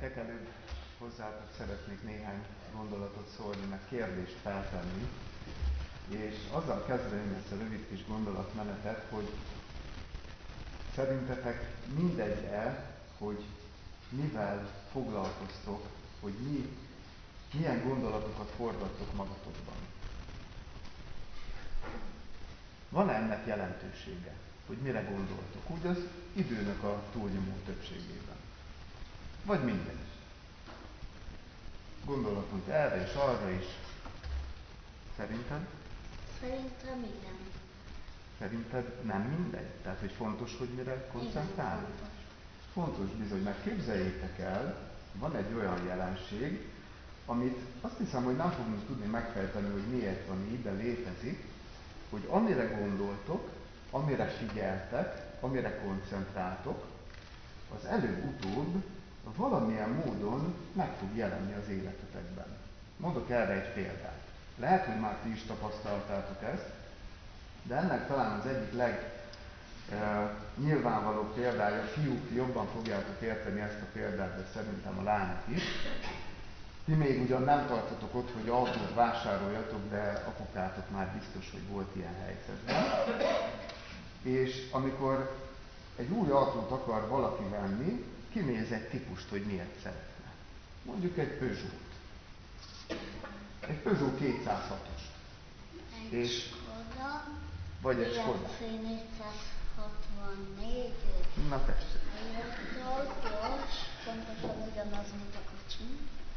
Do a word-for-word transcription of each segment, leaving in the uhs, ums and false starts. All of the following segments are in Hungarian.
gyerekek, előbb hozzátok szeretnék néhány gondolatot szólni, meg kérdést feltenni, és azzal kezdeném ezt a rövid kis gondolatmenetet, hogy szerintetek mindegy-e, hogy mivel foglalkoztok, hogy mi, milyen gondolatokat forgattok magatokban. Van-e ennek jelentősége, hogy mire gondoltok? Úgy az időnek a túlnyomó többségében. Vagy mindegy. Gondolatunk erre és arra is. Szerinted? Szerintem igen. Szerinted nem mindegy? Tehát, hogy fontos, hogy mire koncentrálunk? Igen, fontos. Fontos bizony, mert képzeljétek el, van egy olyan jelenség, amit azt hiszem, hogy nem fogunk tudni megfejteni, hogy miért van így, de létezik, hogy amire gondoltok, amire figyeltek, amire koncentráltok, az előbb-utóbb valamilyen módon meg fog jelenni az életetekben. Mondok erre egy példát. Lehet, hogy már ti is tapasztaltátok ezt, de ennek talán az egyik leg e, nyilvánvalóbb példája, fiúk jobban fogjátok érteni ezt a példát, de szerintem a lányok is. Ti még ugyan nem tartotok ott, hogy autót vásároljatok, de apukátok már biztos, hogy volt ilyen helyzetben. És amikor egy új autót akar valaki venni, kinéz egy típust, hogy miért szeretne. Mondjuk egy Peugeot-t. Egy Peugeot kétszázhatos. Egy És Skoda, vagy egy Skoda. bé em cé négyszázhatvannégy. Na tessék. Gyors, pontosan ugyanaz, mint a kocsi.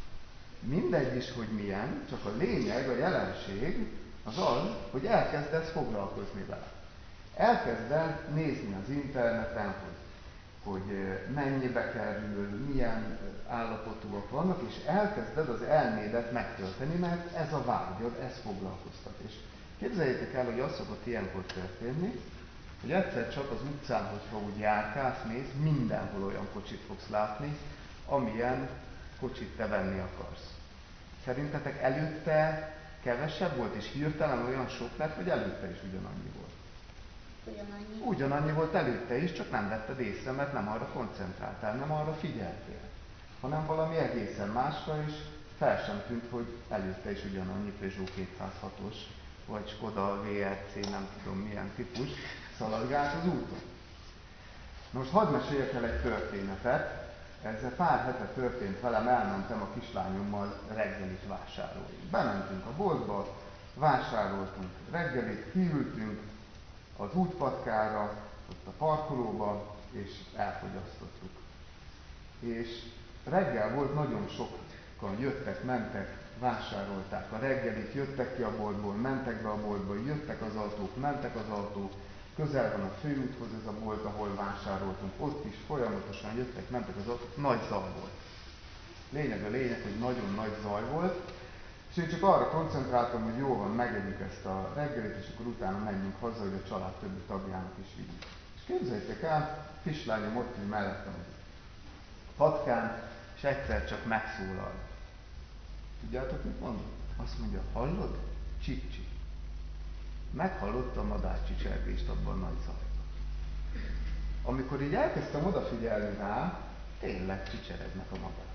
Mindegy is, hogy milyen, csak a lényeg, a jelenség az az, hogy elkezdesz foglalkozni vele. Elkezded nézni az interneten, hogy, hogy mennyibe kerül, milyen állapotúak vannak, és elkezded az elmédet megtölteni, mert ez a vágyad, ez foglalkoztat. És képzeljétek el, hogy az szokott ilyenkor történni, hogy egyszer csak az utcán, hogyha úgy járkálsz, mész, mindenhol olyan kocsit fogsz látni, amilyen kocsit te venni akarsz. Szerintetek előtte kevesebb volt, és hirtelen olyan sok lett, vagy előtte is ugyanannyi volt? Ugyanannyi. Ugyanannyi volt előtte is, csak nem vetted észre, mert nem arra koncentráltál, nem arra figyeltél, hanem valami egészen másra, és fel sem tűnt, hogy előtte is ugyanannyi Peugeot kétszázhatos, vagy Skoda vé er cé, nem tudom milyen típus, szaladgált az úton. Most hadd meséljek el egy történetet. Ez pár hete történt velem, elmentem a kislányommal reggelit vásárolni. Bementünk a boltba, vásároltunk reggelit, kiültünk az útpatkára, ott a parkolóba, és elfogyasztottuk. És reggel volt, nagyon sokan jöttek, mentek, vásárolták a reggelit, jöttek ki a boltból, mentek be a boltba, jöttek az autók, mentek az autók, közel van a főúthoz ez a bolt, ahol vásároltunk, ott is folyamatosan jöttek, mentek az autók, nagy zaj volt. Lényeg a lényeg, hogy nagyon nagy zaj volt, és én csak arra koncentráltam, hogy jó van, megegyük ezt a reggelit, és akkor utána menjünk haza, hogy a család többi tagjának is vigyük. És képzeljétek el, kislányom ott ül mellettem a patkán, és egyszer csak megszólal. Tudjátok, mit mondom? Azt mondja, hallod? Csip-csip. Meghallottam a madárcsicsergést abban a nagy zajban. Amikor így elkezdtem odafigyelni rá, tényleg csicseregnek a madarak.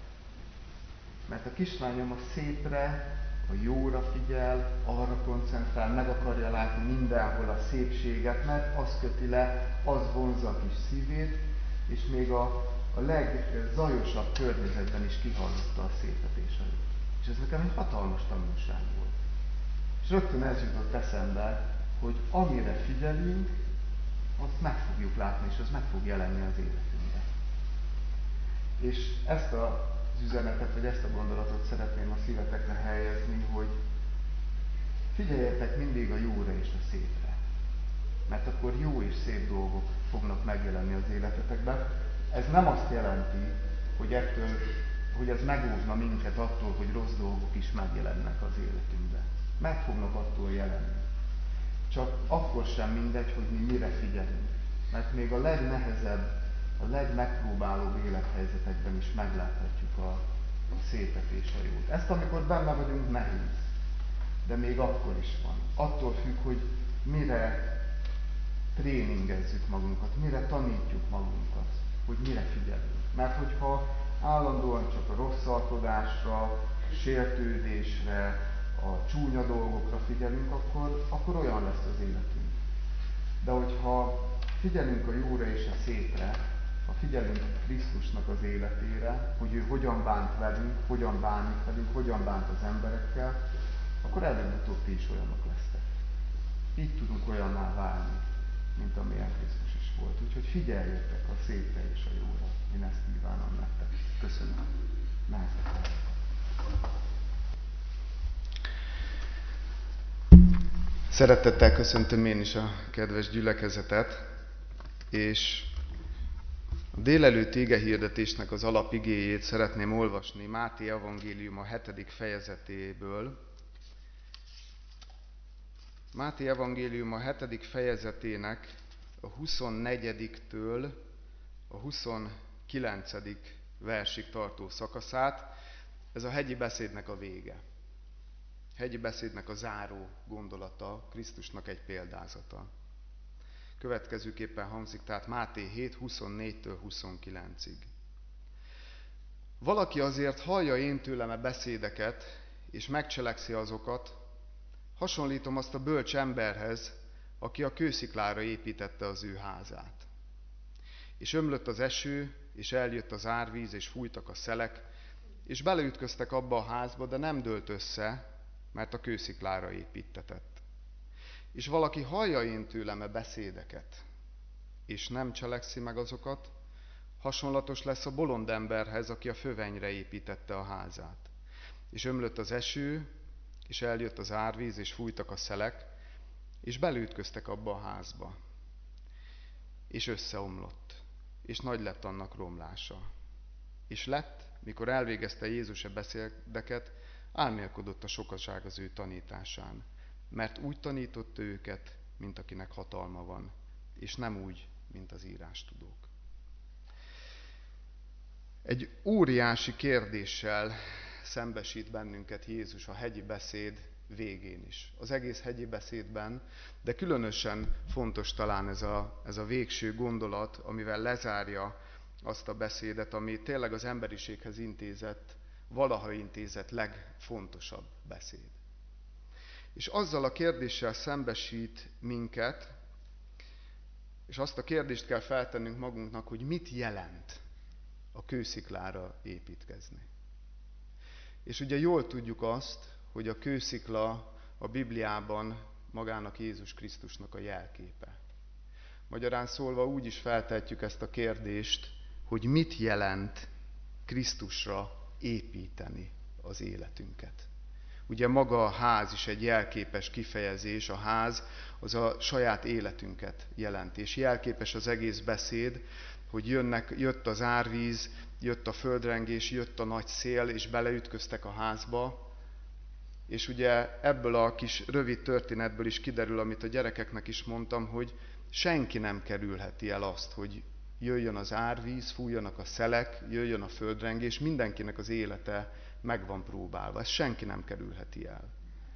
Mert a kislányom a szépre, a jóra figyel, arra koncentrál, meg akarja látni mindenhol a szépséget, mert az köti le, az vonzza a kis szívét, és még a, a legzajosabb környezetben is kihallotta a szépet és a jót. És ez nekem egy hatalmas tanulság volt. És rögtön ez jutott eszembe, hogy amire figyelünk, azt meg fogjuk látni, és az meg fog jelenni az életünkben. És ezt az üzenetet, vagy ezt a gondolatot szeretném a szívetekre helyezni, hogy figyeljetek mindig a jóra és a szépre. Mert akkor jó és szép dolgok fognak megjelenni az életetekben. Ez nem azt jelenti, hogy ettől, hogy ez megóvna minket attól, hogy rossz dolgok is megjelennek az életünkben. Meg fognak attól jelenni. Csak akkor sem mindegy, hogy mi mire figyelünk. Mert még a legnehezebb, a legmegpróbálóbb élethelyzetekben is megláthatjuk a, a szépet és a jót. Ezt amikor benne vagyunk, nehéz. De még akkor is van. Attól függ, hogy mire tréningezzük magunkat, mire tanítjuk magunkat, hogy mire figyelünk. Mert hogyha állandóan csak a rosszalkodásra, a sértődésre, a csúnya dolgokra figyelünk, akkor, akkor olyan lesz az életünk. De hogyha figyelünk a jóra és a szépre, ha figyelünk Krisztusnak az életére, hogy ő hogyan bánt velünk, hogyan bánik velünk, hogyan bánt az emberekkel, akkor előbb-utóbb ti is olyanok lesztek. Így tudunk olyanná válni, mint amilyen Krisztus is volt. Úgyhogy figyeljetek a szépre és a jóra. Én ezt kívánom nektek. Köszönöm. Mehetek. Szeretettel köszöntöm én is a kedves gyülekezetet, és a délelőtt igehirdetésnek az alapigéjét szeretném olvasni Máté evangélium a hetedik fejezetéből. Máté evangélium a hetedik fejezetének a huszonnegyediktől a huszonkilencedik versig tartó szakaszát. Ez a hegyi beszédnek a vége. Hegyi beszédnek a záró gondolata, Krisztusnak egy példázata. Következőképpen hangzik, tehát Máté hét, huszonnégytől huszonkilencig. Valaki azért hallja én tőlem a beszédeket, és megcselekszi azokat, hasonlítom azt a bölcs emberhez, aki a kősziklára építette az ő házát. És ömlött az eső, és eljött az árvíz, és fújtak a szelek, és beleütköztek abba a házba, de nem dőlt össze, mert a kősziklára építtetett. És valaki hallja én tőlem a beszédeket, és nem cselekszi meg azokat, hasonlatos lesz a bolond emberhez, aki a fövenyre építette a házát. És ömlött az eső, és eljött az árvíz, és fújtak a szelek, és beleütköztek abba a házba. És összeomlott, és nagy lett annak romlása. És lett, mikor elvégezte Jézus a beszédeket, álmélkodott a sokaság az ő tanításán, mert úgy tanította őket, mint akinek hatalma van, és nem úgy, mint az írástudók. Egy óriási kérdéssel szembesít bennünket Jézus a hegyi beszéd végén is. Az egész hegyi beszédben, de különösen fontos talán ez a, ez a végső gondolat, amivel lezárja azt a beszédet, ami tényleg az emberiséghez intézett, valaha intézett legfontosabb beszéd. És azzal a kérdéssel szembesít minket, és azt a kérdést kell feltennünk magunknak, hogy mit jelent a kősziklára építkezni. És ugye jól tudjuk azt, hogy a kőszikla a Bibliában magának Jézus Krisztusnak a jelképe. Magyarán szólva úgy is feltehetjük ezt a kérdést, hogy mit jelent Krisztusra építeni az életünket. Ugye maga a ház is egy jelképes kifejezés, a ház az a saját életünket jelenti, és jelképes az egész beszéd, hogy jönnek, jött az árvíz, jött a földrengés, jött a nagy szél, és beleütköztek a házba, és ugye ebből a kis rövid történetből is kiderül, amit a gyerekeknek is mondtam, hogy senki nem kerülheti el azt, hogy jöjjön az árvíz, fújjanak a szelek, jöjjön a földrengés, mindenkinek az élete meg van próbálva. Ezt senki nem kerülheti el.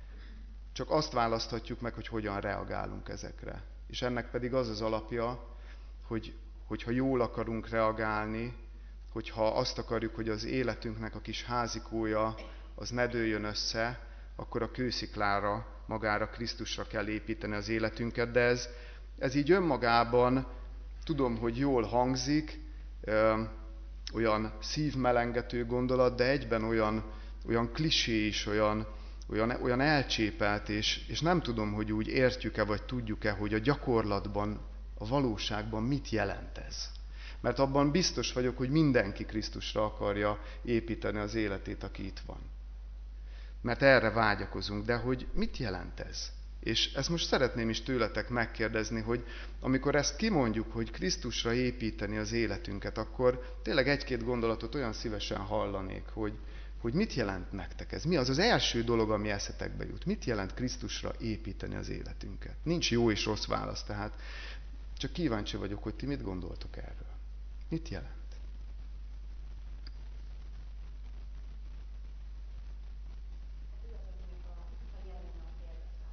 Csak azt választhatjuk meg, hogy hogyan reagálunk ezekre. És ennek pedig az az alapja, hogy hogyha jól akarunk reagálni, hogyha azt akarjuk, hogy az életünknek a kis házikója az ne dőljön össze, akkor a kősziklára, magára, Krisztusra kell építeni az életünket, de ez, ez így önmagában, tudom, hogy jól hangzik, ö, olyan szívmelengető gondolat, de egyben olyan, olyan klisé is, olyan, olyan, olyan elcsépelt, és, és nem tudom, hogy úgy értjük-e, vagy tudjuk-e, hogy a gyakorlatban, a valóságban mit jelent ez. Mert abban biztos vagyok, hogy mindenki Krisztusra akarja építeni az életét, aki itt van. Mert erre vágyakozunk, de hogy mit jelent ez? És ezt most szeretném is tőletek megkérdezni, hogy amikor ezt kimondjuk, hogy Krisztusra építeni az életünket, akkor tényleg egy-két gondolatot olyan szívesen hallanék, hogy, hogy mit jelent nektek ez? Mi az az első dolog, ami eszetekbe jut? Mit jelent Krisztusra építeni az életünket? Nincs jó és rossz válasz, tehát csak kíváncsi vagyok, hogy ti mit gondoltok erről. Mit jelent?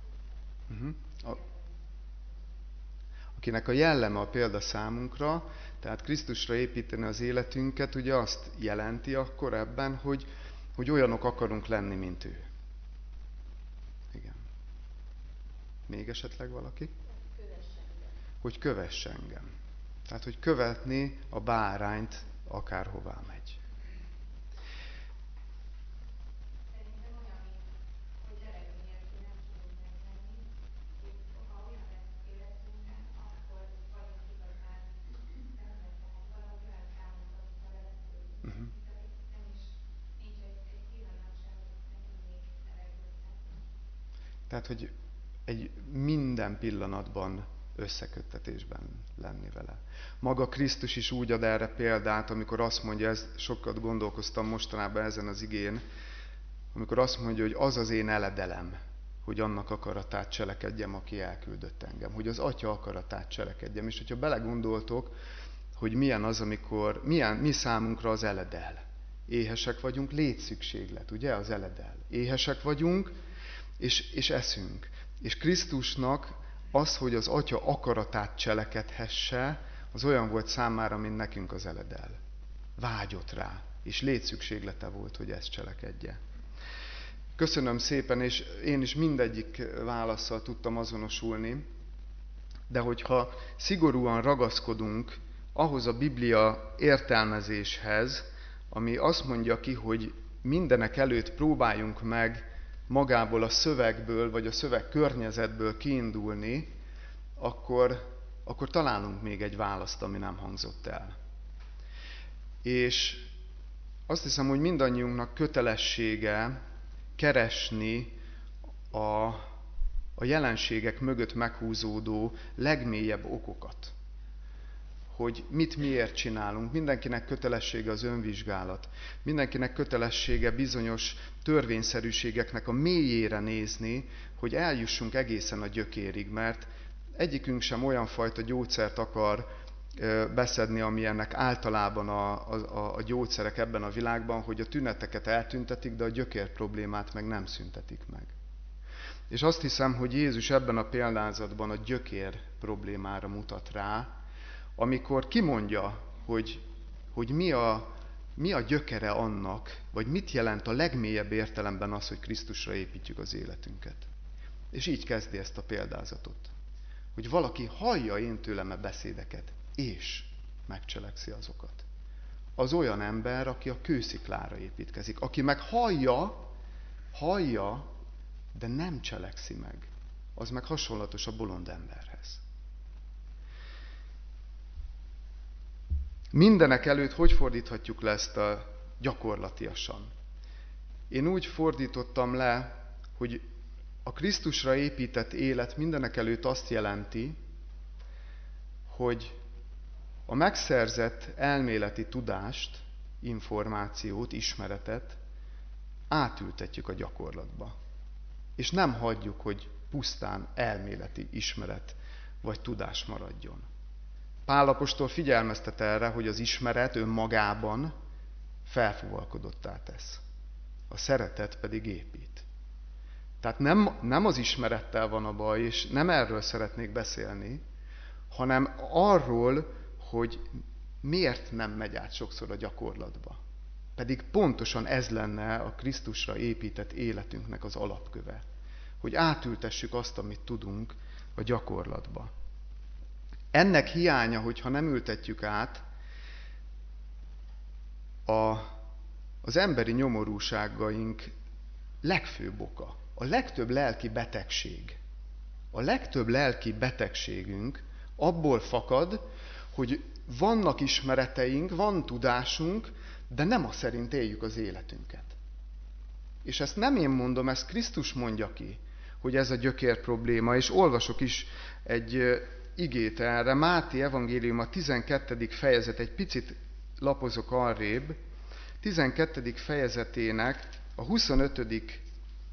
Uh-huh. A, akinek a jelleme a példa számunkra, Tehát Krisztusra építeni az életünket ugye azt jelenti akkor ebben, hogy, hogy olyanok akarunk lenni, mint ő. Igen. Még esetleg valaki? Hogy kövess engem. Tehát, hogy követni a bárányt akárhová megy. Szerintem olyan, hogy eredmény nélkül nem tudunk megvenni, hogy ha olyan lesz életünkben, akkor vagyunk igazán rendben, tehát valahogy olyan számunkra, mint a vezetőjük. Uh-huh. Nem is, nincs egy, egy pillanat sem, hogy ne tudnék levegőzni. Tehát, hogy egy minden pillanatban összeköttetésben lenni vele. Maga Krisztus is úgy ad erre példát, amikor azt mondja, ezt sokat gondolkoztam mostanában ezen az igén, amikor azt mondja, hogy az az én eledelem, hogy annak akaratát cselekedjem, aki elküldött engem. Hogy az Atya akaratát cselekedjem. És hogyha belegondoltok, hogy milyen az, amikor, milyen, mi számunkra az eledel. Éhesek vagyunk, létszükséglet, ugye az eledel. Éhesek vagyunk, és, és eszünk. És Krisztusnak az, hogy az Atya akaratát cselekedhesse, az olyan volt számára, mint nekünk az eledel. Vágyott rá, és létszükséglete volt, hogy ezt cselekedje. Köszönöm szépen, és én is mindegyik válasszal tudtam azonosulni, de hogyha szigorúan ragaszkodunk ahhoz a Biblia értelmezéshez, ami azt mondja ki, hogy mindenek előtt próbáljunk meg magából a szövegből, vagy a szöveg környezetből kiindulni, akkor, akkor találunk még egy választ, ami nem hangzott el. És azt hiszem, hogy mindannyiunknak kötelessége keresni a, a jelenségek mögött meghúzódó legmélyebb okokat. Hogy mit miért csinálunk. Mindenkinek kötelessége az önvizsgálat. Mindenkinek kötelessége bizonyos törvényszerűségeknek a mélyére nézni, hogy eljussunk egészen a gyökérig, mert egyikünk sem olyan fajta gyógyszert akar beszedni, amilyennek általában a, a, a gyógyszerek ebben a világban, hogy a tüneteket eltüntetik, de a gyökér problémát meg nem szüntetik meg. És azt hiszem, hogy Jézus ebben a példázatban a gyökér problémára mutat rá, amikor kimondja, hogy, hogy mi, a, mi a gyökere annak, vagy mit jelent a legmélyebb értelemben az, hogy Krisztusra építjük az életünket. És így kezdi ezt a példázatot. Hogy valaki hallja én tőlem a beszédeket, és megcselekszi azokat. Az olyan ember, aki a kősziklára építkezik, aki meg hallja, hallja, de nem cselekszi meg. Az meg hasonlatos a bolond emberhez. Mindenek előtt hogy fordíthatjuk le ezt a gyakorlatiasan? Én úgy fordítottam le, hogy a Krisztusra épített élet mindenek előtt azt jelenti, hogy a megszerzett elméleti tudást, információt, ismeretet átültetjük a gyakorlatba. És nem hagyjuk, hogy pusztán elméleti ismeret vagy tudás maradjon. Pál apostol figyelmeztet erre, hogy az ismeret önmagában felfúvalkodottá tesz. A szeretet pedig épít. Tehát nem, nem az ismerettel van a baj, és nem erről szeretnék beszélni, hanem arról, hogy miért nem megy át sokszor a gyakorlatba. Pedig pontosan ez lenne a Krisztusra épített életünknek az alapköve. Hogy átültessük azt, amit tudunk a gyakorlatba. Ennek hiánya, hogyha nem ültetjük át, a, az emberi nyomorúságaink legfőbb oka. A legtöbb lelki betegség. A legtöbb lelki betegségünk abból fakad, hogy vannak ismereteink, van tudásunk, de nem az szerint éljük az életünket. És ezt nem én mondom, ezt Krisztus mondja ki, hogy ez a gyökér probléma, és olvasok is egy igét erre. Máté evangélium a tizenkettedik fejezet, egy picit lapozok arrébb, tizenkettedik fejezetének a huszonötödik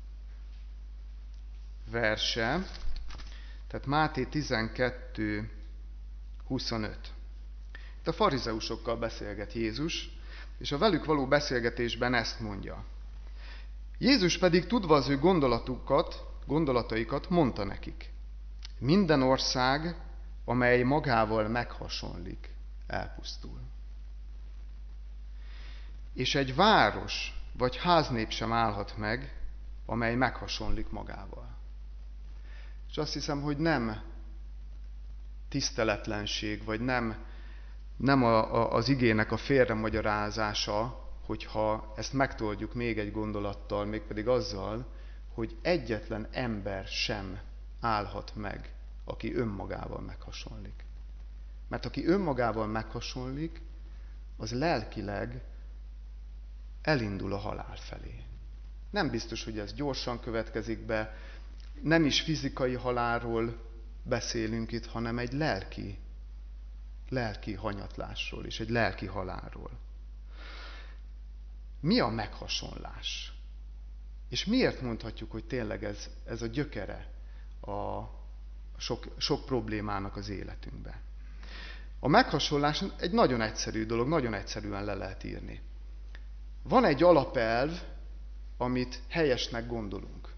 verse, tehát Máté tizenkettő huszonöt. Itt a farizeusokkal beszélget Jézus, és a velük való beszélgetésben ezt mondja. Jézus pedig tudva az ő gondolatukat, gondolataikat mondta nekik. Minden ország, amely magával meghasonlik, elpusztul. És egy város vagy háznép sem állhat meg, amely meghasonlik magával. És azt hiszem, hogy nem tiszteletlenség, vagy nem, nem a, a, az igének a félremagyarázása, hogyha ezt megtoldjuk még egy gondolattal, mégpedig azzal, hogy egyetlen ember sem állhat meg, aki önmagával meghasonlik. Mert aki önmagával meghasonlik, az lelkileg elindul a halál felé. Nem biztos, hogy ez gyorsan következik be, nem is fizikai halálról beszélünk itt, hanem egy lelki, lelki hanyatlásról és egy lelki halálról. Mi a meghasonlás? És miért mondhatjuk, hogy tényleg ez, ez a gyökere a sok, sok problémának az életünkben? A meghasonlás egy nagyon egyszerű dolog, nagyon egyszerűen le lehet írni. Van egy alapelv, amit helyesnek gondolunk,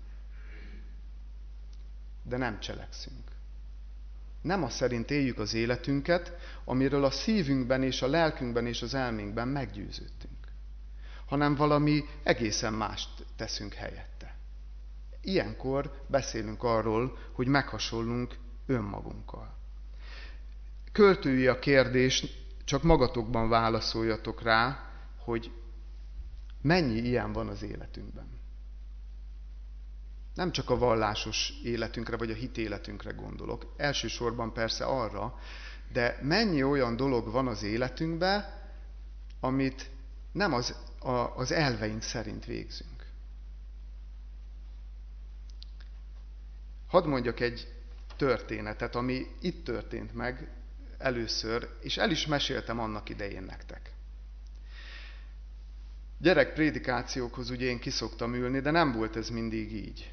de nem cselekszünk. Nem az szerint éljük az életünket, amiről a szívünkben és a lelkünkben és az elménkben meggyőződtünk, hanem valami egészen mást teszünk helyette. Ilyenkor beszélünk arról, hogy meghasonlunk önmagunkkal. Költői a kérdés, csak magatokban válaszoljatok rá, hogy mennyi ilyen van az életünkben. Nem csak a vallásos életünkre, vagy a hitéletünkre gondolok. Elsősorban persze arra, de mennyi olyan dolog van az életünkben, amit nem az, a, az elveink szerint végzünk. Hadd mondjak egy történetet, ami itt történt meg először, és el is meséltem annak idején nektek. Gyerekprédikációkhoz ugye én kiszoktam ülni, de nem volt ez mindig így.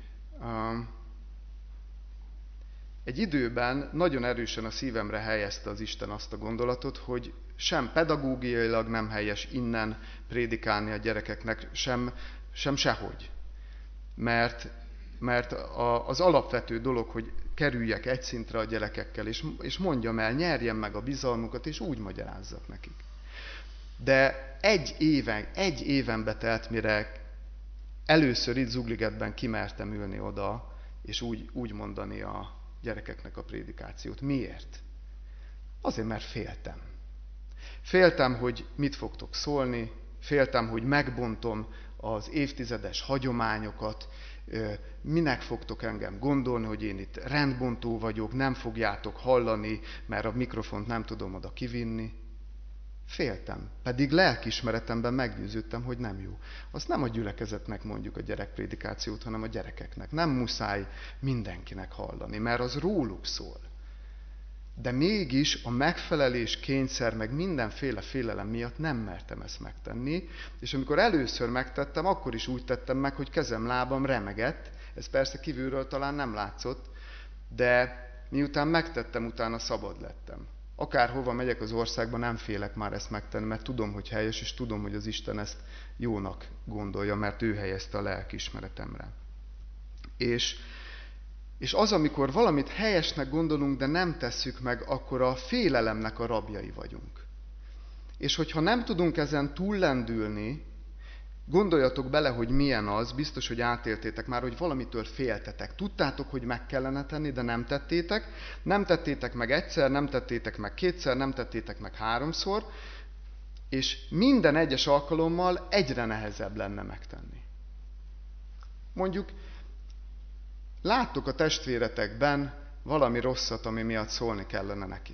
Egy időben nagyon erősen a szívemre helyezte az Isten azt a gondolatot, hogy sem pedagógiailag nem helyes innen prédikálni a gyerekeknek, sem, sem sehogy. Mert, mert az alapvető dolog, hogy kerüljek egy szintre a gyerekekkel, és, és mondjam el, nyerjem meg a bizalmukat, és úgy magyarázzak nekik. De egy éven, egy éven betelt, mire először itt Zugligetben kimertem ülni oda, és úgy, úgy mondani a gyerekeknek a prédikációt. Miért? Azért, mert féltem. Féltem, hogy mit fogtok szólni, féltem, hogy megbontom az évtizedes hagyományokat, minek fogtok engem gondolni, hogy én itt rendbontó vagyok, nem fogjátok hallani, mert a mikrofont nem tudom oda kivinni. Féltem, pedig lelkiismeretemben meggyőződtem, hogy nem jó. Azt nem a gyülekezetnek mondjuk a gyerekprédikációt, hanem a gyerekeknek. Nem muszáj mindenkinek hallani, mert az róluk szól. De mégis a megfelelés kényszer, meg mindenféle félelem miatt nem mertem ezt megtenni, és amikor először megtettem, akkor is úgy tettem meg, hogy kezem, lábam remegett. Ez persze kívülről talán nem látszott, de miután megtettem, utána szabad lettem. Akárhova megyek az országban, nem félek már ezt megtenni, mert tudom, hogy helyes, és tudom, hogy az Isten ezt jónak gondolja, mert ő helyezte a lelkiismeretemre. És, és az, amikor valamit helyesnek gondolunk, de nem tesszük meg, akkor a félelemnek a rabjai vagyunk. És hogyha nem tudunk ezen túllendülni, gondoljatok bele, hogy milyen az, biztos, hogy átéltétek már, hogy valamitől féltetek. Tudtátok, hogy meg kellene tenni, de nem tettétek. Nem tettétek meg egyszer, nem tettétek meg kétszer, nem tettétek meg háromszor, és minden egyes alkalommal egyre nehezebb lenne megtenni. Mondjuk, láttok a testvéretekben valami rosszat, ami miatt szólni kellene neki.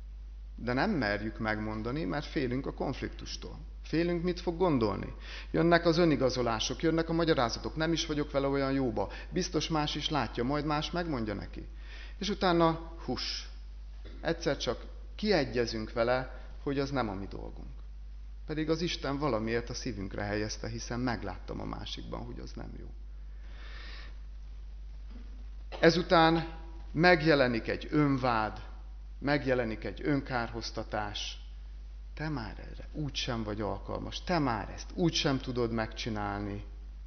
De nem merjük megmondani, mert félünk a konfliktustól. Félünk, mit fog gondolni. Jönnek az önigazolások, jönnek a magyarázatok, nem is vagyok vele olyan jóba. Biztos más is látja, majd más megmondja neki. És utána, hus, egyszer csak kiegyezünk vele, hogy az nem a mi dolgunk. Pedig az Isten valamiért a szívünkre helyezte, hiszen megláttam a másikban, hogy az nem jó. Ezután megjelenik egy önvád, megjelenik egy önkárhoztatás. Te már erre úgysem vagy alkalmas, te már ezt úgysem tudod megcsinálni.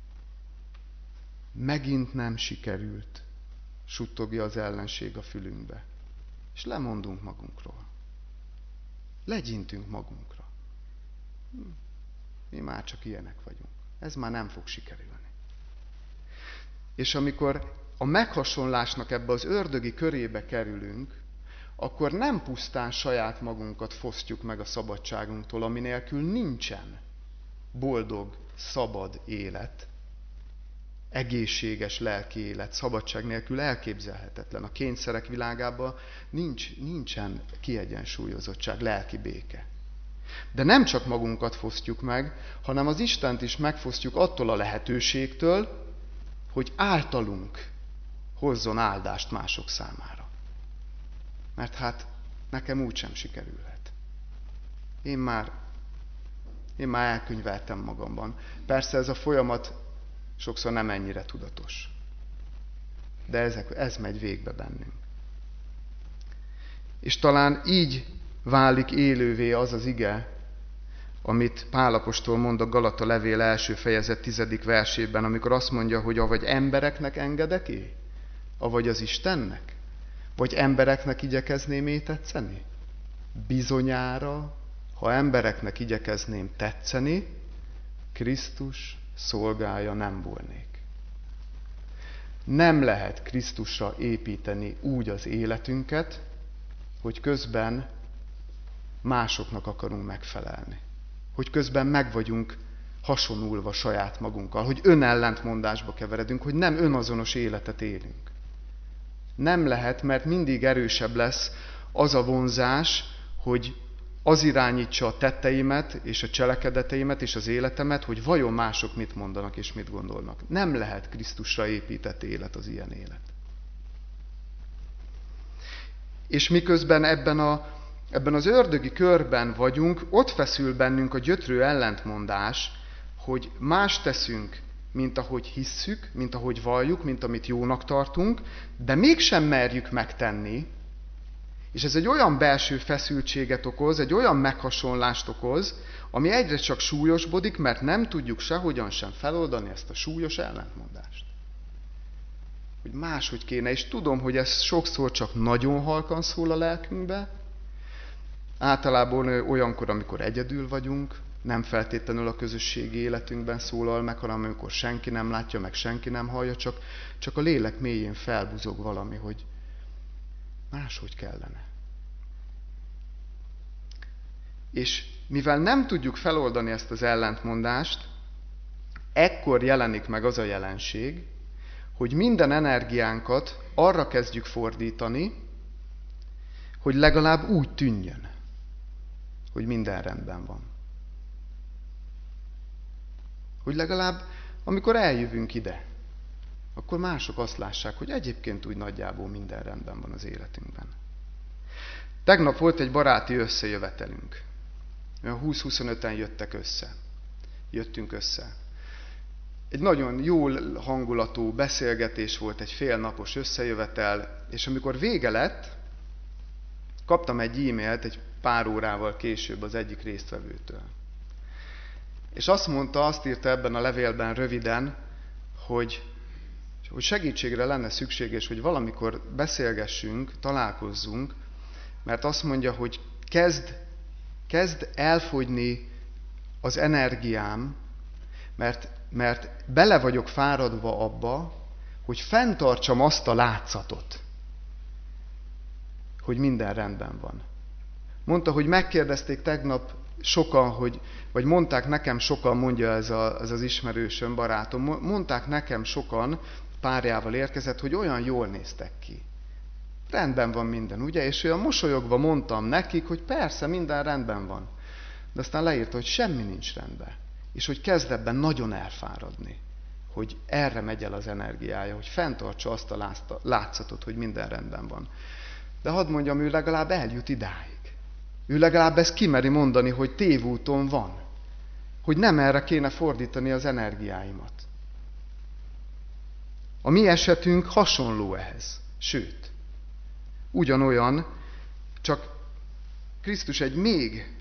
Megint nem sikerült, suttogja az ellenség a fülünkbe. És lemondunk magunkról. Legyintünk magunkra. Mi már csak ilyenek vagyunk. Ez már nem fog sikerülni. És amikor a meghasonlásnak ebbe az ördögi körébe kerülünk, akkor nem pusztán saját magunkat fosztjuk meg a szabadságunktól, ami nélkül nincsen boldog, szabad élet, egészséges lelki élet, szabadság nélkül elképzelhetetlen. A kényszerek világában nincs, nincsen kiegyensúlyozottság, lelki béke. De nem csak magunkat fosztjuk meg, hanem az Istent is megfosztjuk attól a lehetőségtől, hogy általunk hozzon áldást mások számára. Mert hát nekem úgysem sikerülhet. Én már, én már elkönyveltem magamban. Persze ez a folyamat sokszor nem ennyire tudatos. De ezek, ez megy végbe bennünk. És talán így válik élővé az az ige, amit Pál apostol mond a Galata levél első fejezet tizedik versében, amikor azt mondja, hogy avagy embereknek engedek-é, avagy az Istennek, vagy embereknek igyekezném tetszeni? Bizonyára, ha embereknek igyekezném tetszeni, Krisztus szolgája nem volnék. Nem lehet Krisztusra építeni úgy az életünket, hogy közben másoknak akarunk megfelelni. Hogy közben meg vagyunk hasonulva saját magunkkal, hogy önellentmondásba keveredünk, hogy nem önazonos életet élünk. Nem lehet, mert mindig erősebb lesz az a vonzás, hogy az irányítsa a tetteimet és a cselekedeteimet és az életemet, hogy vajon mások mit mondanak és mit gondolnak. Nem lehet Krisztusra épített élet az ilyen élet. És miközben ebben, a, ebben az ördögi körben vagyunk, ott feszül bennünk a gyötrő ellentmondás, hogy más teszünk, mint ahogy hisszük, mint ahogy valljuk, mint amit jónak tartunk, de mégsem merjük megtenni, és ez egy olyan belső feszültséget okoz, egy olyan meghasonlást okoz, ami egyre csak súlyosbodik, mert nem tudjuk sehogyan sem feloldani ezt a súlyos ellentmondást. Hogy máshogy kéne, és tudom, hogy ez sokszor csak nagyon halkan szól a lelkünkbe, általában olyankor, amikor egyedül vagyunk, nem feltétlenül a közösségi életünkben szólal meg, hanem amikor senki nem látja, meg senki nem hallja, csak, csak a lélek mélyén felbuzog valami, hogy máshogy kellene. És mivel nem tudjuk feloldani ezt az ellentmondást, ekkor jelenik meg az a jelenség, hogy minden energiánkat arra kezdjük fordítani, hogy legalább úgy tűnjön, hogy minden rendben van. Hogy legalább, amikor eljövünk ide, akkor mások azt lássák, hogy egyébként úgy nagyjából minden rendben van az életünkben. Tegnap volt egy baráti összejövetelünk. Olyan húsz-huszonöten jöttek össze. Jöttünk össze. Egy nagyon jó hangulatú beszélgetés volt, egy félnapos összejövetel, és amikor vége lett, kaptam egy e-mailt egy pár órával később az egyik résztvevőtől. És azt mondta, azt írta ebben a levélben röviden, hogy, hogy segítségre lenne szükséges, hogy valamikor beszélgessünk, találkozzunk, mert azt mondja, hogy kezd, kezd elfogyni az energiám, mert, mert bele vagyok fáradva abba, hogy fenntartsam azt a látszatot, hogy minden rendben van. Mondta, hogy megkérdezték tegnap sokan, hogy, vagy mondták nekem sokan, mondja ez, a, ez az ismerősöm, barátom, mondták nekem sokan, párjával érkezett, hogy olyan jól néztek ki. Rendben van minden, ugye? És olyan mosolyogva mondtam nekik, hogy persze, minden rendben van. De aztán leírta, hogy semmi nincs rendben. És hogy kezd ebben nagyon elfáradni. Hogy erre megy el az energiája, hogy fenntartsa azt a látszatot, hogy minden rendben van. De hadd mondjam, ő legalább eljut idáig. Ő legalább ezt kimeri mondani, hogy tévúton van. Hogy nem erre kéne fordítani az energiáimat. A mi esetünk hasonló ehhez. Sőt, ugyanolyan, csak Krisztus egy még,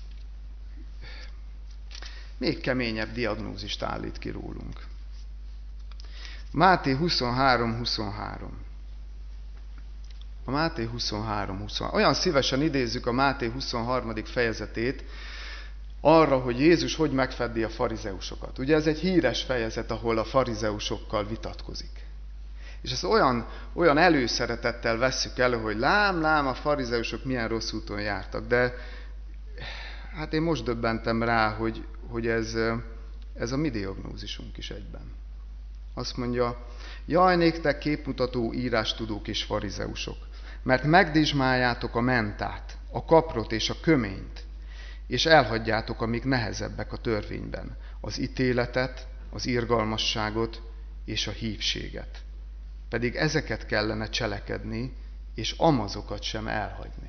még keményebb diagnózist állít ki rólunk. Máté huszonhárom huszonhárom. A Máté huszonhárom húsz. Olyan szívesen idézzük a Máté huszonharmadik fejezetét arra, hogy Jézus hogy megfeddi a farizeusokat. Ugye ez egy híres fejezet, ahol a farizeusokkal vitatkozik. És ezt olyan, olyan előszeretettel vesszük elő, hogy lám, lám, a farizeusok milyen rossz úton jártak. De hát én most döbbentem rá, hogy, hogy ez, ez a mi diagnózisunk is egyben. Azt mondja, jaj, néktek képmutató írástudók és farizeusok, mert megdizsmáljátok a mentát, a kaprot és a köményt, és elhagyjátok, amik nehezebbek a törvényben, az ítéletet, az irgalmasságot és a hívséget. Pedig ezeket kellene cselekedni, és amazokat sem elhagyni.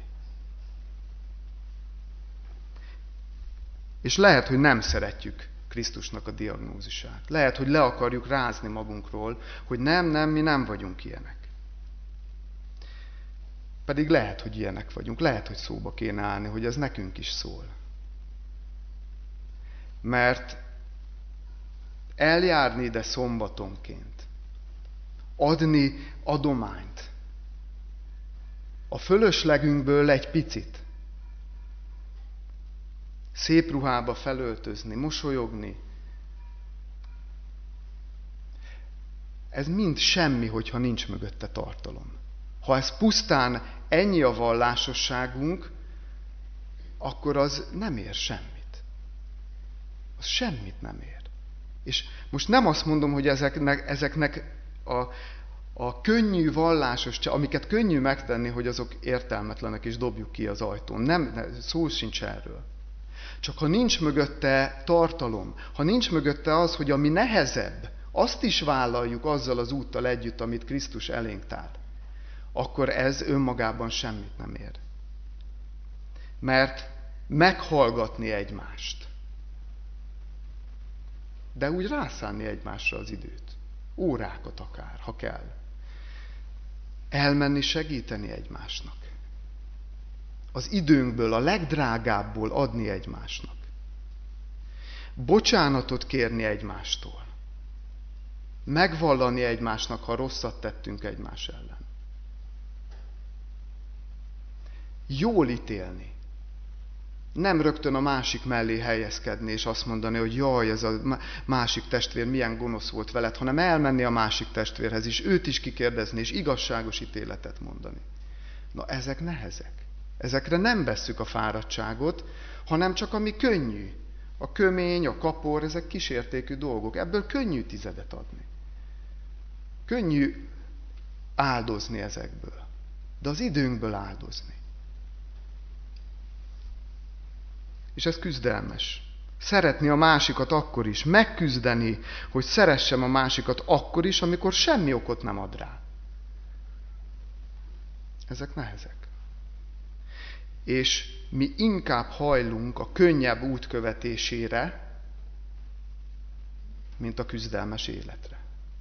És lehet, hogy nem szeretjük Krisztusnak a diagnózisát. Lehet, hogy le akarjuk rázni magunkról, hogy nem, nem, mi nem vagyunk ilyenek. Pedig lehet, hogy ilyenek vagyunk. Lehet, hogy szóba kéne állni, hogy ez nekünk is szól. Mert eljárni ide szombatonként, adni adományt, a fölöslegünkből egy picit, szép ruhába felöltözni, mosolyogni, ez mind semmi, hogyha nincs mögötte tartalom. Ha ez pusztán ennyi a vallásosságunk, akkor az nem ér semmit. Az semmit nem ér. És most nem azt mondom, hogy ezeknek, ezeknek a, a könnyű vallásos, amiket könnyű megtenni, hogy azok értelmetlenek és dobjuk ki az ajtón. Nem, nem, szó sincs erről. Csak ha nincs mögötte tartalom, ha nincs mögötte az, hogy ami nehezebb, azt is vállaljuk azzal az úttal együtt, amit Krisztus elénk tár, akkor ez önmagában semmit nem ér. Mert meghallgatni egymást, de úgy rászánni egymásra az időt, órákat akár, ha kell. Elmenni segíteni egymásnak. Az időnkből, a legdrágábbból adni egymásnak. Bocsánatot kérni egymástól. Megvallani egymásnak, ha rosszat tettünk egymás ellen. Jól ítélni. Nem rögtön a másik mellé helyezkedni, és azt mondani, hogy jaj, ez a másik testvér milyen gonosz volt veled, hanem elmenni a másik testvérhez is, őt is kikérdezni, és igazságos ítéletet mondani. Na, ezek nehezek. Ezekre nem vesszük a fáradtságot, hanem csak ami könnyű. A kömény, a kapor, ezek kísértékű dolgok. Ebből könnyű tizedet adni. Könnyű áldozni ezekből. De az időnkből áldozni. És ez küzdelmes. Szeretni a másikat akkor is, megküzdeni, hogy szeressem a másikat akkor is, amikor semmi okot nem ad rá. Ezek nehezek. És mi inkább hajlunk a könnyebb út követésére, mint a küzdelmes életre.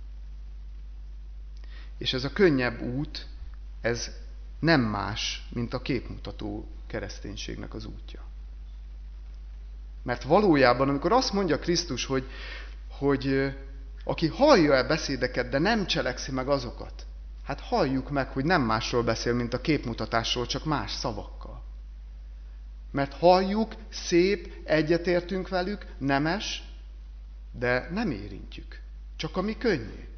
És ez a könnyebb út, ez nem más, mint a képmutató kereszténységnek az útja. Mert valójában, amikor azt mondja Krisztus, hogy, hogy aki hallja-e beszédeket, de nem cselekszi meg azokat, hát halljuk meg, hogy nem másról beszél, mint a képmutatásról, csak más szavakkal. Mert halljuk, szép, egyetértünk velük, nemes, de nem érintjük. Csak ami könnyű.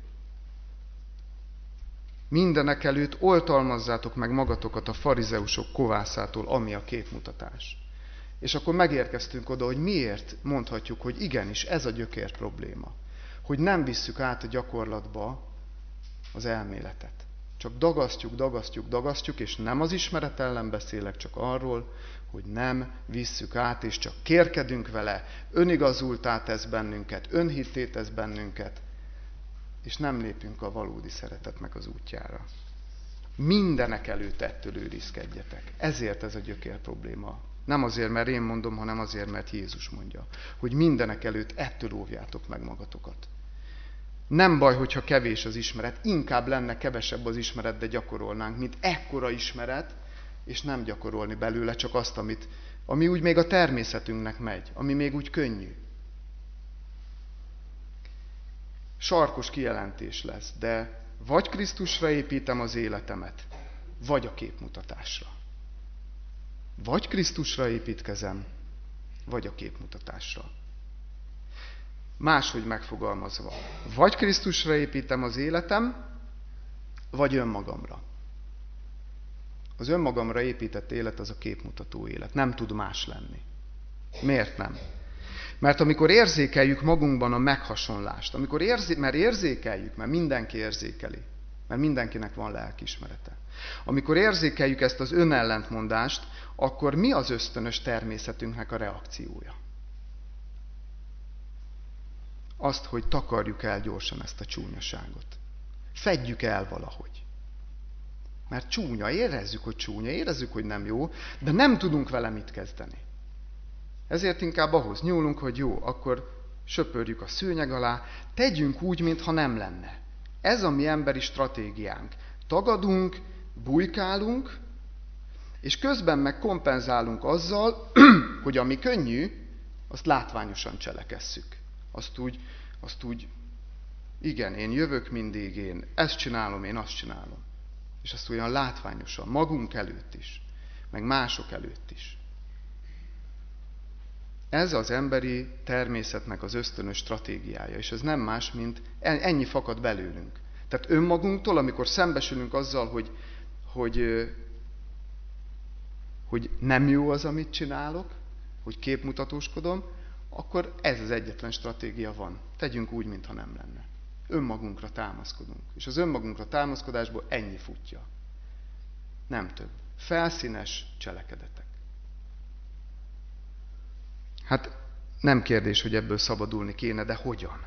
Mindenek előtt oltalmazzátok meg magatokat a farizeusok kovászától, ami a képmutatás. És akkor megérkeztünk oda, hogy miért mondhatjuk, hogy igenis, ez a gyökér probléma. Hogy nem visszük át a gyakorlatba az elméletet. Csak dagasztjuk, dagasztjuk, dagasztjuk, és nem az ismeret ellen beszélek, csak arról, hogy nem visszük át, és csak kérkedünk vele, önigazultá tesz bennünket, önhitté tesz bennünket, és nem lépünk a valódi szeretetnek az útjára. Mindenek előtt ettől őrizkedjetek. Ezért ez a gyökér probléma. Nem azért, mert én mondom, hanem azért, mert Jézus mondja, hogy mindenek előtt ettől óvjátok meg magatokat. Nem baj, hogyha kevés az ismeret, inkább lenne kevesebb az ismeret, de gyakorolnánk, mint ekkora ismeret, és nem gyakorolni belőle csak azt, amit, ami úgy még a természetünknek megy, ami még úgy könnyű. Sarkos kijelentés lesz, de vagy Krisztusra építem az életemet, vagy a képmutatásra. Vagy Krisztusra építkezem, vagy a képmutatásra. Máshogy megfogalmazva. Vagy Krisztusra építem az életem, vagy önmagamra. Az önmagamra épített élet az a képmutató élet. Nem tud más lenni. Miért nem? Mert amikor érzékeljük magunkban a meghasonlást, amikor érzé, mert érzékeljük, mert mindenki érzékeli, mert mindenkinek van lelkiismerete. Amikor érzékeljük ezt az önellentmondást, akkor mi az ösztönös természetünknek a reakciója? Azt, hogy takarjuk el gyorsan ezt a csúnyaságot. Fedjük el valahogy. Mert csúnya, érezzük, hogy csúnya, érezzük, hogy nem jó, de nem tudunk vele mit kezdeni. Ezért inkább ahhoz nyúlunk, hogy jó, akkor söpörjük a szőnyeg alá, tegyünk úgy, mintha nem lenne. Ez a mi emberi stratégiánk. Tagadunk, bujkálunk, és közben meg kompenzálunk azzal, hogy ami könnyű, azt látványosan cselekesszük. Azt úgy, azt úgy, igen, én jövök mindig, én ezt csinálom, én azt csinálom. És azt olyan látványosan, magunk előtt is, meg mások előtt is. Ez az emberi természetnek az ösztönös stratégiája, és ez nem más, mint ennyi fakad belőlünk. Tehát önmagunktól, amikor szembesülünk azzal, hogy, hogy, hogy nem jó az, amit csinálok, hogy képmutatóskodom, akkor ez az egyetlen stratégia van. Tegyünk úgy, mintha nem lenne. Önmagunkra támaszkodunk. És az önmagunkra támaszkodásból ennyi futja. Nem több. Felszínes cselekedetek. Hát nem kérdés, hogy ebből szabadulni kéne, de hogyan?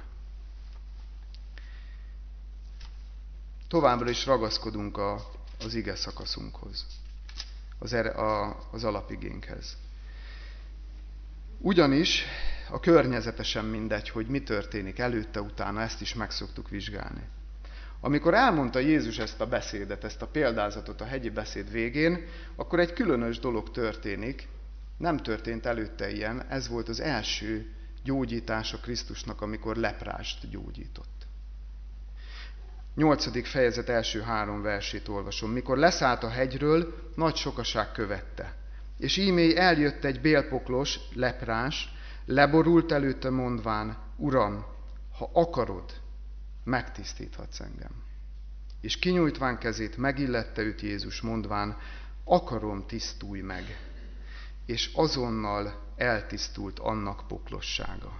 Továbbra is ragaszkodunk a, az ige szakaszunkhoz, az, er, a, az alapigénkhez. Ugyanis a környezetesen mindegy, hogy mi történik előtte, utána, ezt is meg szoktuk vizsgálni. Amikor elmondta Jézus ezt a beszédet, ezt a példázatot a hegyi beszéd végén, akkor egy különös dolog történik. Nem történt előtte ilyen, ez volt az első gyógyítása Krisztusnak, amikor leprást gyógyított. Nyolcadik fejezet első három versét olvasom. Mikor leszállt a hegyről, nagy sokaság követte. És ímé eljött egy bélpoklos, leprás, leborult előtte mondván, Uram, ha akarod, megtisztíthatsz engem. És kinyújtván kezét, megillette őt Jézus, mondván, akarom, tisztulj meg. És azonnal eltisztult annak poklossága.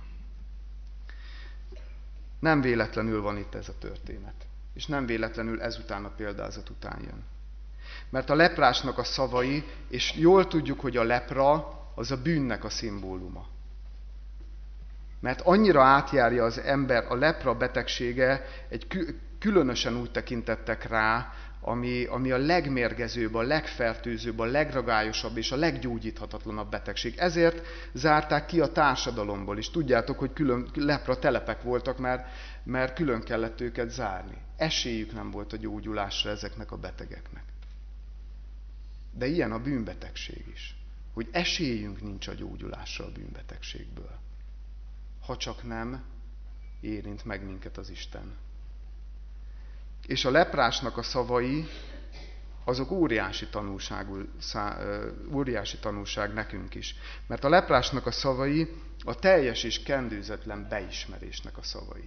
Nem véletlenül van itt ez a történet. És nem véletlenül ezután a példázat után jön. Mert a leprásnak a szavai, és jól tudjuk, hogy a lepra az a bűnnek a szimbóluma. Mert annyira átjárja az ember, a lepra betegsége, egy különösen úgy tekintettek rá, ami, ami a legmérgezőbb, a legfertőzőbb, a legragályosabb és a leggyógyíthatatlanabb betegség. Ezért zárták ki a társadalomból is. Tudjátok, hogy külön lepra telepek voltak, mert, mert külön kellett őket zárni. Esélyük nem volt a gyógyulásra ezeknek a betegeknek. De ilyen a bűnbetegség is. Hogy esélyünk nincs a gyógyulásra a bűnbetegségből. Ha csak nem érint meg minket az Isten. És a leprásnak a szavai, azok óriási tanulságú, óriási tanulság nekünk is. Mert a leprásnak a szavai a teljes és kendőzetlen beismerésnek a szavai.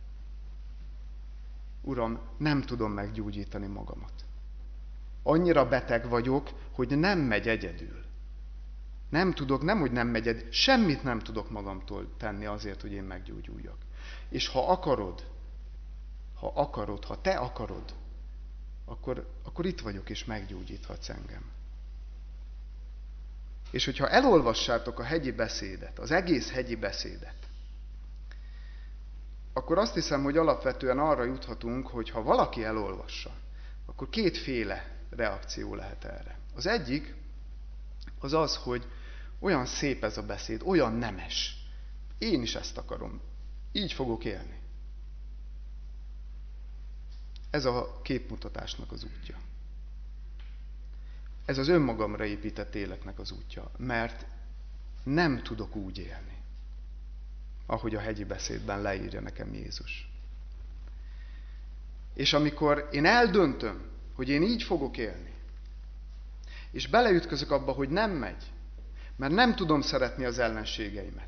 Uram, nem tudom meggyógyítani magamat. Annyira beteg vagyok, hogy nem megy egyedül. Nem tudok, nem, hogy nem megy egyedül, semmit nem tudok magamtól tenni azért, hogy én meggyógyuljak. És ha akarod, ha akarod, ha te akarod, akkor, akkor itt vagyok, és meggyógyíthatsz engem. És hogyha elolvassátok a hegyi beszédet, az egész hegyi beszédet, akkor azt hiszem, hogy alapvetően arra juthatunk, hogy ha valaki elolvassa, akkor kétféle reakció lehet erre. Az egyik az az, hogy olyan szép ez a beszéd, olyan nemes. Én is ezt akarom. Így fogok élni. Ez a képmutatásnak az útja. Ez az önmagamra épített életnek az útja, mert nem tudok úgy élni, ahogy a hegyi beszédben leírja nekem Jézus. És amikor én eldöntöm, hogy én így fogok élni, és beleütközök abba, hogy nem megy, mert nem tudom szeretni az ellenségeimet.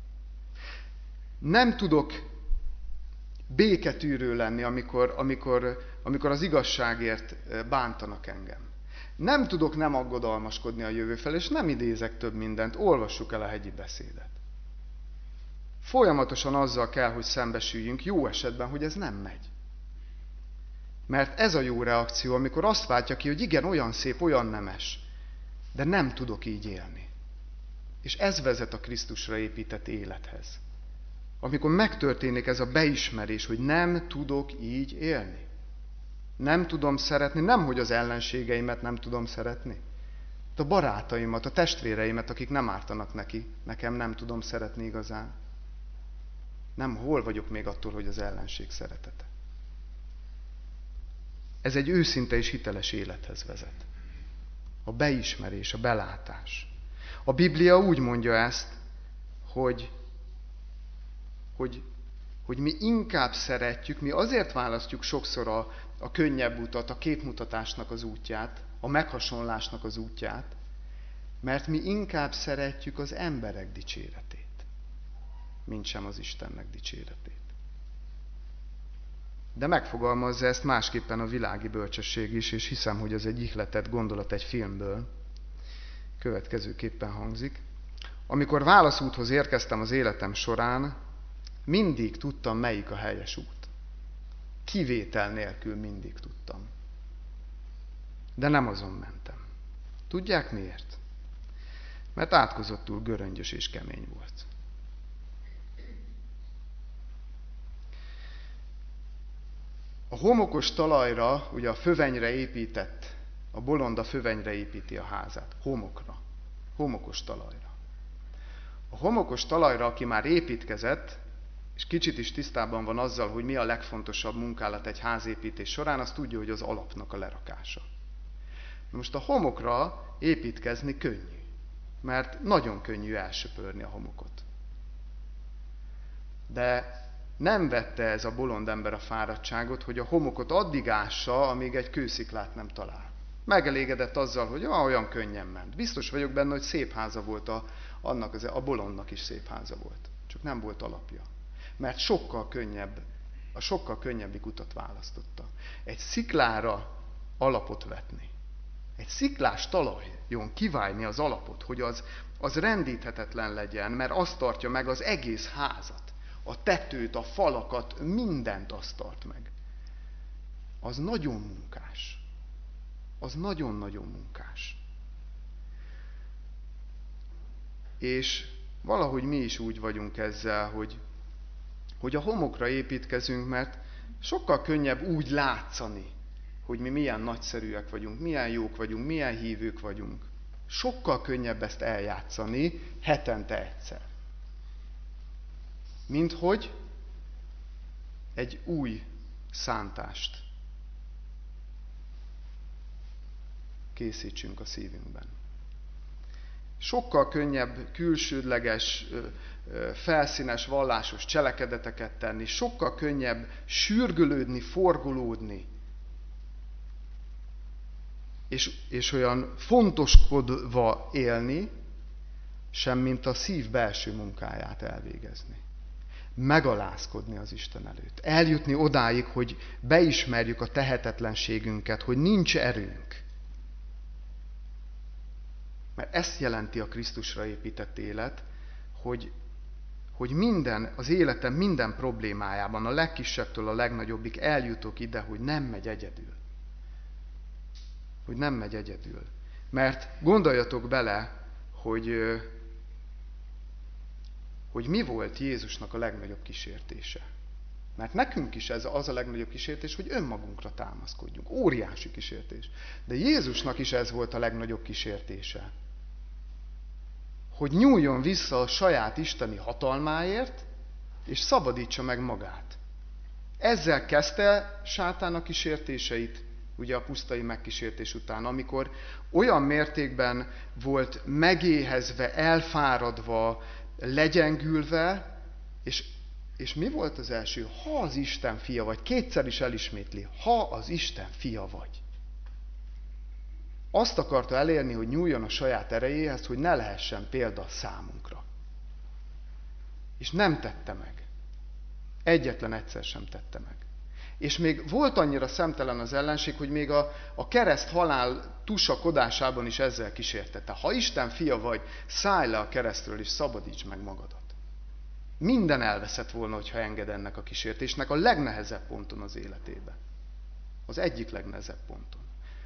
Nem tudok béketűrő lenni, amikor, amikor, amikor az igazságért bántanak engem. Nem tudok nem aggodalmaskodni a jövő felé, és nem idézek több mindent, olvassuk el a hegyi beszédet. Folyamatosan azzal kell, hogy szembesüljünk, jó esetben, hogy ez nem megy. Mert ez a jó reakció, amikor azt váltja ki, hogy igen, olyan szép, olyan nemes, de nem tudok így élni. És ez vezet a Krisztusra épített élethez. Amikor megtörténik ez a beismerés, hogy nem tudok így élni. Nem tudom szeretni, nem hogy az ellenségeimet nem tudom szeretni. A barátaimat, a testvéreimet, akik nem ártanak neki, nekem nem tudom szeretni igazán. Nem, hol vagyok még attól, hogy az ellenség szeretete. Ez egy őszinte és hiteles élethez vezet. A beismerés, a belátás. A Biblia úgy mondja ezt, hogy, hogy, hogy mi inkább szeretjük, mi azért választjuk sokszor a, a könnyebb utat, a képmutatásnak az útját, a meghasonlásnak az útját, mert mi inkább szeretjük az emberek dicséretét, mint sem az Istennek dicséretét. De megfogalmazza ezt másképpen a világi bölcsesség is, és hiszem, hogy ez egy ihletett gondolat egy filmből. Következőképpen hangzik. Amikor válaszúthoz érkeztem az életem során, mindig tudtam, melyik a helyes út. Kivétel nélkül mindig tudtam. De nem azon mentem. Tudják miért? Mert átkozottul göröngyös és kemény volt. A homokos talajra, ugye a fövenyre épített, a bolond a fövenyre építi a házát. Homokra. Homokos talajra. A homokos talajra, aki már építkezett, és kicsit is tisztában van azzal, hogy mi a legfontosabb munkálat egy házépítés során, az tudja, hogy az alapnak a lerakása. Most a homokra építkezni könnyű, mert nagyon könnyű elsöpörni a homokot. De nem vette ez a bolond ember a fáradtságot, hogy a homokot addig ássa, amíg egy kősziklát nem talál. Megelégedett azzal, hogy ah, olyan könnyen ment. Biztos vagyok benne, hogy szép háza volt a, annak, az, a bolondnak is szép háza volt. Csak nem volt alapja. Mert sokkal könnyebb, a sokkal könnyebbik utat választotta. Egy sziklára alapot vetni. Egy sziklás talajon kiválni az alapot, hogy az, az rendíthetetlen legyen, mert azt tartja meg az egész házat. A tetőt, a falakat, mindent azt tart meg. Az nagyon munkás. Az nagyon-nagyon munkás. És valahogy mi is úgy vagyunk ezzel, hogy, hogy a homokra építkezünk, mert sokkal könnyebb úgy látszani, hogy mi milyen nagyszerűek vagyunk, milyen jók vagyunk, milyen hívők vagyunk. Sokkal könnyebb ezt eljátszani hetente egyszer. Mint hogy egy új szántást készítsünk a szívünkben. Sokkal könnyebb külsődleges, felszínes, vallásos cselekedeteket tenni, sokkal könnyebb sürgölődni, forgolódni, és, és olyan fontoskodva élni, sem mint a szív belső munkáját elvégezni. Megalázkodni az Isten előtt. Eljutni odáig, hogy beismerjük a tehetetlenségünket, hogy nincs erőnk. Mert ezt jelenti a Krisztusra épített élet, hogy, hogy minden, az életem minden problémájában, a legkisebbtől a legnagyobbig eljutok ide, hogy nem megy egyedül. Hogy nem megy egyedül. Mert gondoljatok bele, hogy, hogy mi volt Jézusnak a legnagyobb kísértése. Mert nekünk is ez az a legnagyobb kísértés, hogy önmagunkra támaszkodjunk. Óriási kísértés. De Jézusnak is ez volt a legnagyobb kísértése. Hogy nyúljon vissza a saját isteni hatalmáért, és szabadítsa meg magát. Ezzel kezdte sátán a kísértéseit, ugye a pusztai megkísértés után, amikor olyan mértékben volt megéhezve, elfáradva, legyengülve, és, és mi volt az első? Ha az Isten fia vagy, kétszer is elismétli, ha az Isten fia vagy. azt akarta elérni, hogy nyúljon a saját erejéhez, hogy ne lehessen példa számunkra. És nem tette meg. Egyetlen egyszer sem tette meg. És még volt annyira szemtelen az ellenség, hogy még a, a kereszt halál tusakodásában is ezzel kísértette. Ha Isten fia vagy, szállj le a keresztről és szabadíts meg magadat. Minden elveszett volna, hogyha enged ennek a kísértésnek a legnehezebb ponton az életébe. Az egyik legnehezebb ponton.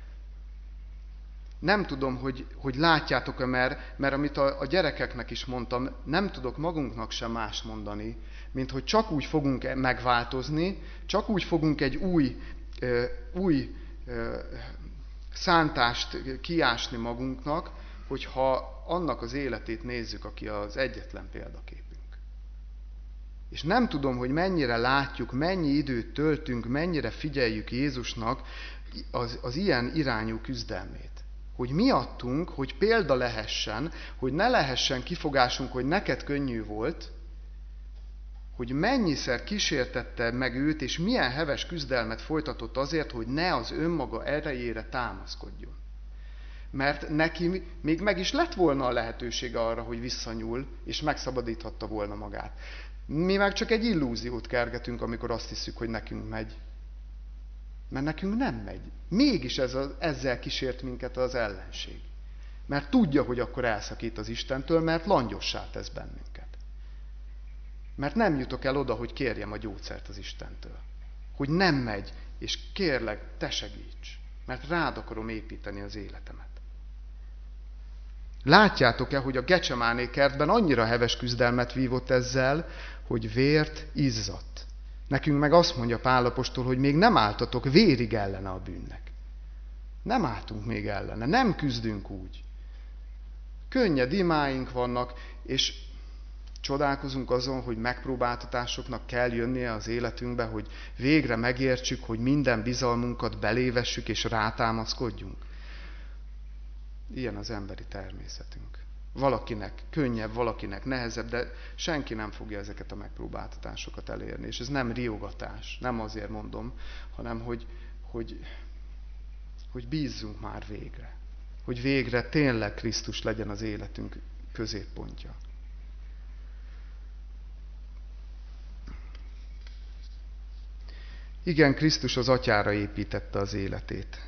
Nem tudom, hogy, hogy látjátok-e, mert, mert amit a, a gyerekeknek is mondtam, nem tudok magunknak sem más mondani, mint hogy csak úgy fogunk megváltozni, csak úgy fogunk egy új, ö, új ö, szántást kiásni magunknak, hogyha annak az életét nézzük, aki az egyetlen példaképünk. És nem tudom, hogy mennyire látjuk, mennyi időt töltünk, mennyire figyeljük Jézusnak az, az ilyen irányú küzdelmét. Hogy miattunk, hogy példa lehessen, hogy ne lehessen kifogásunk, hogy neked könnyű volt, hogy mennyiszer kísértette meg őt, és milyen heves küzdelmet folytatott azért, hogy ne az önmaga erejére támaszkodjon. Mert neki még meg is lett volna a lehetősége arra, hogy visszanyúl, és megszabadíthatta volna magát. Mi meg csak egy illúziót kergetünk, amikor azt hiszük, hogy nekünk megy. Mert nekünk nem megy. Mégis ez a, ezzel kísért minket az ellenség. Mert tudja, hogy akkor elszakít az Istentől, mert langyossá tesz bennünket. Mert nem jutok el oda, hogy kérjem a gyógyszert az Istentől. Hogy nem megy, és kérlek, te segíts. Mert rád akarom építeni az életemet. Látjátok-e, hogy a Gecsemáné kertben annyira heves küzdelmet vívott ezzel, hogy vért izzadt. Nekünk meg azt mondja Pál apostol, hogy még nem álltatok vérig ellene a bűnnek. Nem álltunk még ellene, nem küzdünk úgy. Könnyed imáink vannak, és csodálkozunk azon, hogy megpróbáltatásoknak kell jönnie az életünkbe, hogy végre megértsük, hogy minden bizalmunkat belévessük és rátámaszkodjunk. Ilyen az emberi természetünk. Valakinek könnyebb, valakinek nehezebb, de senki nem fogja ezeket a megpróbáltatásokat elérni. És ez nem riogatás, nem azért mondom, hanem hogy, hogy, hogy bízzunk már végre. Hogy végre tényleg Krisztus legyen az életünk középpontja. Igen, Krisztus az Atyára építette az életét.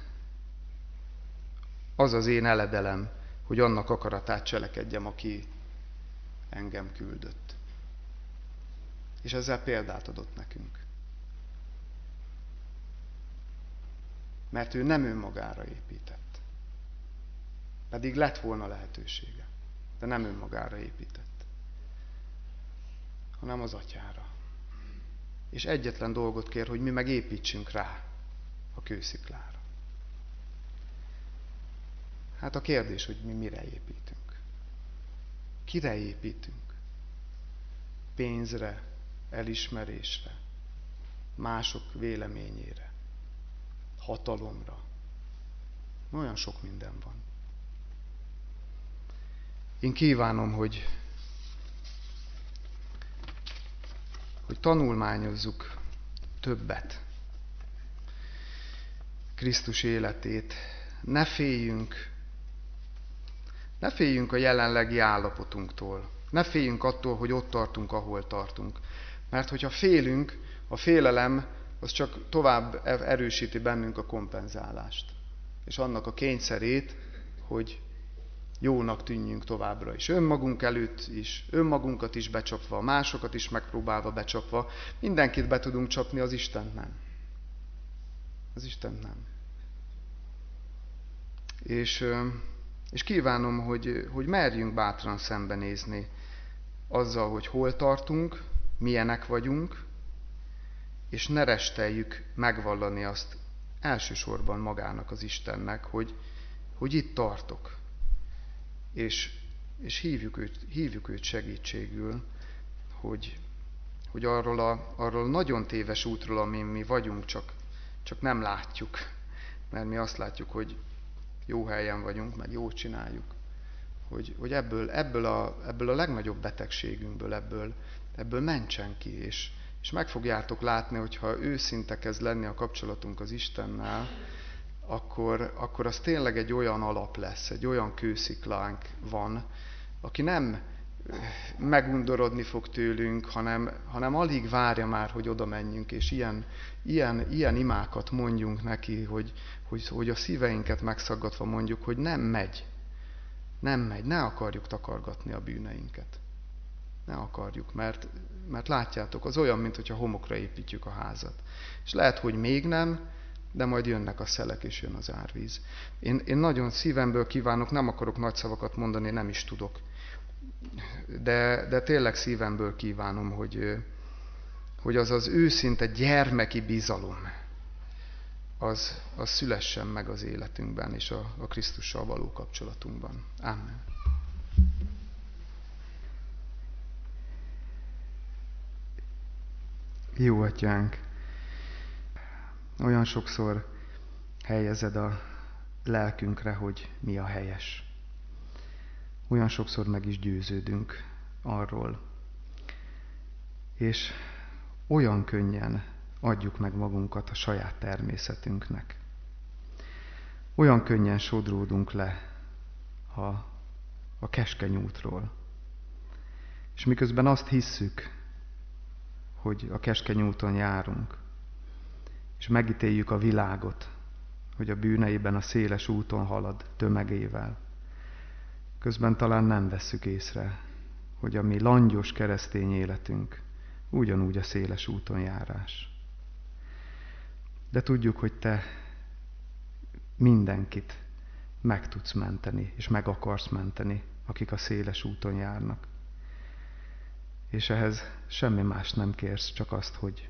Az az én eledelem, hogy annak akaratát cselekedjem, aki engem küldött. És ezzel példát adott nekünk. Mert ő nem önmagára épített. Pedig lett volna lehetősége. De nem önmagára épített. Hanem az Atyára. És egyetlen dolgot kér, hogy mi meg építsünk rá a kősziklára. Hát a kérdés, hogy mi mire építünk. Kire építünk? Pénzre, elismerésre, mások véleményére, hatalomra. Olyan sok minden van. Én kívánom, hogy, hogy tanulmányozzuk többet Krisztus életét. Ne féljünk Ne féljünk a jelenlegi állapotunktól. Ne féljünk attól, hogy ott tartunk, ahol tartunk. Mert hogyha félünk, a félelem az csak tovább erősíti bennünk a kompenzálást. És annak a kényszerét, hogy jónak tűnjünk továbbra is. Önmagunk előtt is, önmagunkat is becsapva, másokat is megpróbálva becsapva, mindenkit be tudunk csapni, az Isten nem. Az Isten nem. És... És kívánom, hogy, hogy merjünk bátran szembenézni azzal, hogy hol tartunk, milyenek vagyunk, és ne resteljük megvallani azt elsősorban magának, az Istennek, hogy, hogy itt tartok. És, és hívjuk, őt, hívjuk őt segítségül, hogy, hogy arról, a, arról a nagyon téves útról, amin mi vagyunk, csak, csak nem látjuk. Mert mi azt látjuk, hogy jó helyen vagyunk, meg jót csináljuk, hogy, hogy ebből, ebből, a, ebből a legnagyobb betegségünkből, ebből, ebből mentsen ki, és, és meg fogjátok látni, hogyha őszinte kezd lenni a kapcsolatunk az Istennel, akkor, akkor az tényleg egy olyan alap lesz, egy olyan kősziklánk van, aki nem megundorodni fog tőlünk, hanem, hanem alig várja már, hogy oda menjünk, és ilyen, ilyen, ilyen imákat mondjunk neki, hogy, hogy, hogy a szíveinket megszaggatva mondjuk, hogy nem megy. Nem megy, ne akarjuk takargatni a bűneinket. Ne akarjuk, mert, mert látjátok, az olyan, mintha homokra építjük a házat. És lehet, hogy még nem, de majd jönnek a szelek, és jön az árvíz. Én, én nagyon szívemből kívánok, nem akarok nagy szavakat mondani, nem is tudok. De, de tényleg szívemből kívánom, hogy, hogy az az őszinte gyermeki bizalom, az, az szülessen meg az életünkben és a, a Krisztussal való kapcsolatunkban. Amen. Jó Atyánk, olyan sokszor helyezed a lelkünkre, hogy mi a helyes. Olyan sokszor meg is győződünk arról. És olyan könnyen adjuk meg magunkat a saját természetünknek. Olyan könnyen sodródunk le a, a keskeny útról. És miközben azt hisszük, hogy a keskeny úton járunk, és megítéljük a világot, hogy a bűneiben a széles úton halad tömegével, közben talán nem vesszük észre, hogy a mi langyos keresztény életünk ugyanúgy a széles úton járás. De tudjuk, hogy Te mindenkit meg tudsz menteni, és meg akarsz menteni, akik a széles úton járnak. És ehhez semmi más nem kérsz, csak azt, hogy,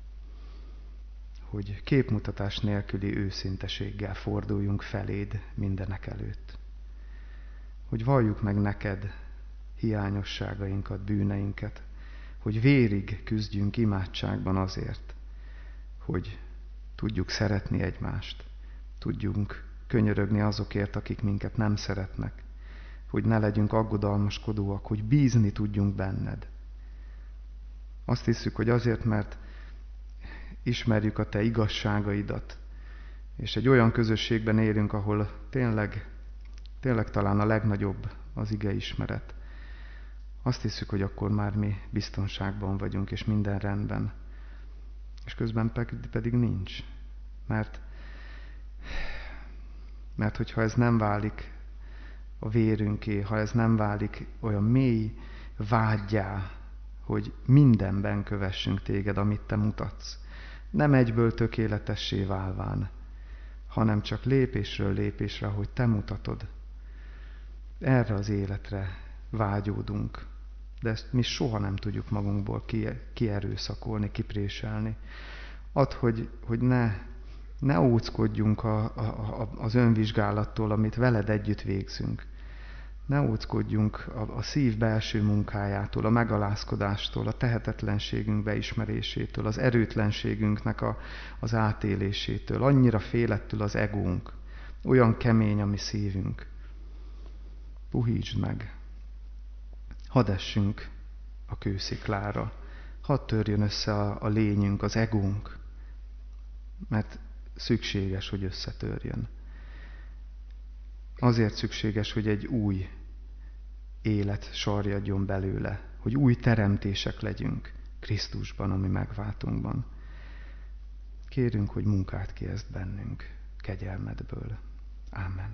hogy képmutatás nélküli őszinteséggel forduljunk feléd mindenek előtt. Hogy valljuk meg neked hiányosságainkat, bűneinket, hogy vérig küzdjünk imádságban azért, hogy tudjuk szeretni egymást, tudjunk könyörögni azokért, akik minket nem szeretnek, hogy ne legyünk aggodalmaskodóak, hogy bízni tudjunk benned. Azt hiszük, hogy azért, mert ismerjük a Te igazságaidat, és egy olyan közösségben élünk, ahol tényleg, tényleg talán a legnagyobb az ige ismeret. Azt hiszük, hogy akkor már mi biztonságban vagyunk, és minden rendben. És közben pedig nincs. Mert, mert hogyha ez nem válik a vérünké, ha ez nem válik olyan mély vággyá, hogy mindenben kövessünk téged, amit te mutatsz, nem egyből tökéletessé válván, hanem csak lépésről lépésre, hogy te mutatod. Erre az életre vágyódunk, de ezt mi soha nem tudjuk magunkból kierőszakolni, kipréselni. Add, hogy, hogy ne, ne óckodjunk a, a, a, az önvizsgálattól, amit veled együtt végzünk. Ne óckodjunk a, a szív belső munkájától, a megalázkodástól, a tehetetlenségünk beismerésétől, az erőtlenségünknek a, az átélésétől. Annyira fél ettől az egónk. Olyan kemény a mi szívünk. Puhítsd meg. Hadd essünk a kősziklára. Hadd törjön össze a, a lényünk, az egónk. Mert szükséges, hogy összetörjön. Azért szükséges, hogy egy új élet sarjadjon belőle, hogy új teremtések legyünk Krisztusban, ami megváltunkban. Kérünk, hogy munkát kezd bennünk kegyelmedből. Ámen.